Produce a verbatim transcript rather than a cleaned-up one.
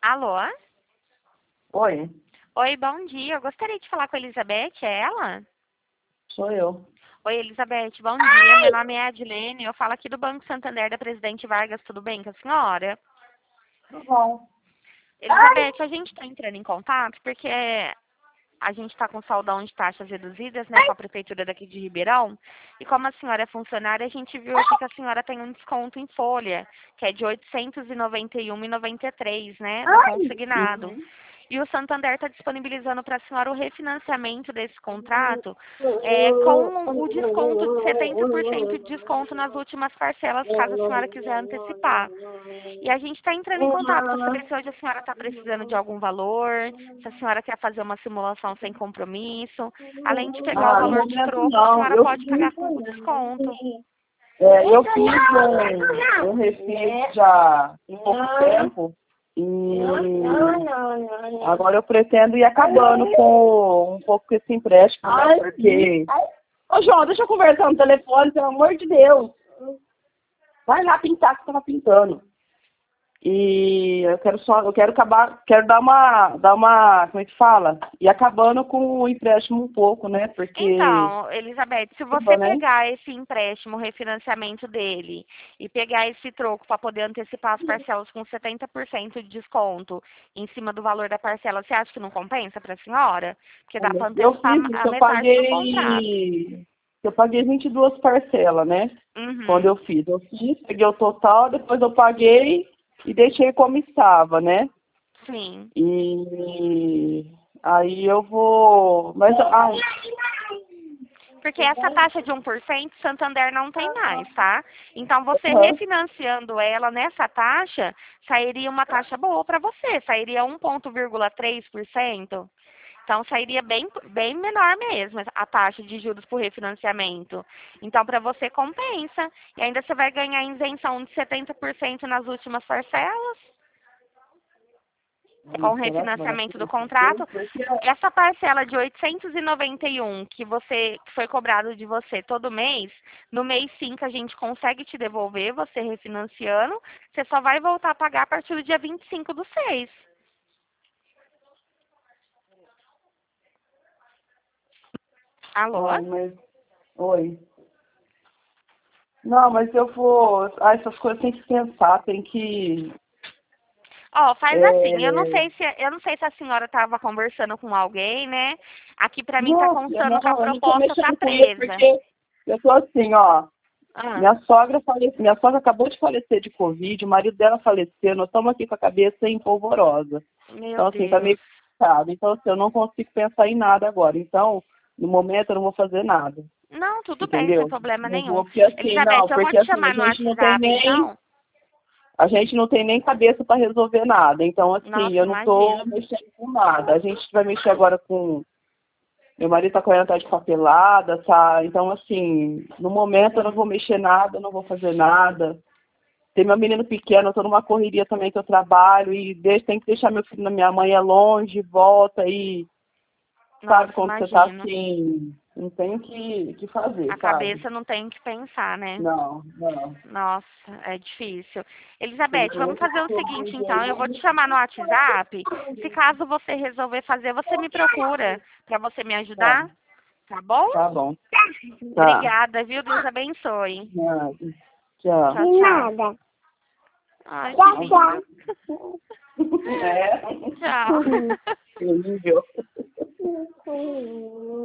Alô? Oi, Oi, bom dia. Eu gostaria de falar com a Elizabeth, é ela? sou eu. Oi, Elizabeth, bom dia. Meu nome é Adilene, eu falo aqui do Banco Santander da Presidente Vargas, tudo bem com a senhora? Tudo bom? Elizabeth, a gente está entrando em contato porque a gente está com saldão de taxas reduzidas, né, com a Prefeitura daqui de Ribeirão. E como a senhora é funcionária, a gente viu aqui que a senhora tem um desconto em folha, que é de oitocentos e noventa e um reais e noventa e três centavos, né, no consignado. Uhum. E o Santander está disponibilizando para a senhora o refinanciamento desse contrato é, com o desconto de setenta por cento de desconto nas últimas parcelas, caso a senhora quiser antecipar. E a gente está entrando em contato para saber se hoje a senhora está precisando de algum valor, se a senhora quer fazer uma simulação sem compromisso. Além de pegar o Ah, no valor de momento troco, a não. senhora Eu pode pagar fiz, com o desconto. é, eu fiz um, um refis já em pouco tempo e agora eu pretendo ir acabando com um pouco com esse empréstimo, né? Porque... Ô, João, deixa eu conversar no telefone, pelo amor de Deus. Vai lá pintar que você tava pintando. E eu quero só, eu quero acabar, quero dar uma, dar uma, como é que fala? E acabando com o empréstimo um pouco, né? Porque, Então, Elizabeth, se você desculpa, né? pegar esse empréstimo, o refinanciamento dele, e pegar esse troco para poder antecipar as parcelas com setenta por cento de desconto em cima do valor da parcela, você acha que não compensa para a senhora? Porque dá para Eu antecipar fiz isso, a eu metade do contrato. paguei, eu paguei vinte e duas parcelas, né? Quando Uhum, eu fiz, eu fiz, peguei o total, depois eu paguei e deixei como estava, né? sim. E aí eu vou, mas, ai, Porque essa taxa de um por cento, Santander não tem mais, tá? Então, você aham. refinanciando ela nessa taxa, sairia uma taxa boa para você, sairia um vírgula três por cento. Então, sairia bem, bem menor mesmo a taxa de juros por refinanciamento. Então, para você compensa. E ainda você vai ganhar isenção de setenta por cento nas últimas parcelas, com o Será que vale a refinanciamento do pena isso tudo? contrato. Porque Essa parcela de oitocentos e noventa e um que você que foi cobrado de você todo mês, no mês cinco a gente consegue te devolver, você refinanciando. Você só vai voltar a pagar a partir do dia vinte e cinco do seis. Alô? ai, mas, oi. Não, mas eu vou. Ah, essas coisas tem que pensar, tem que. Ó, faz assim, eu não É... sei se eu não sei se a senhora estava conversando com alguém, né? Aqui pra mim tá Não, eu constando que a não, eu não tô proposta tá mexendo com isso, presa. porque eu tô assim, ó. Ah, Minha sogra faleceu, minha sogra acabou de falecer de Covid, o marido dela faleceu, nós estamos aqui com a cabeça em polvorosa. meu Então, assim, tá Deus. meio complicado. Então, assim, eu não consigo pensar em nada agora. Então, no momento, eu não vou fazer nada. Não, tudo bem, sem Entendeu? problema Não nenhum. vou, porque assim, Elizabeth, não, eu vou porque te assim, a chamar no gente não tem WhatsApp, nem então. a gente não tem nem cabeça para resolver nada. Então, assim, Nossa, eu não estou imagino. mexendo com nada. A gente vai mexer agora com. Meu marido está correndo atrás de papelada, tá? Então, assim, no momento eu não vou mexer nada, eu não vou fazer nada. Tem meu menino pequeno, eu estou numa correria também que eu trabalho e deixo, tem que deixar meu filho na minha mãe, é longe, volta e, sabe, Nossa, quando você está imagino. assim, não tem o que, que fazer, A sabe? cabeça não tem o que pensar, né? Não, não. Nossa, é difícil. Tem Elizabeth, que vamos fazer o resolver seguinte, então. Eu vou te chamar no aí. WhatsApp. Se caso você resolver fazer, você me procura para você me Tá, ajudar, tá bom? tá bom. Tá. Obrigada, viu? Deus abençoe. Nada. Tchau. Tchau, tchau. Nada. Ai, que Tchau, lindo. É. Tchau. Horrível. tchau.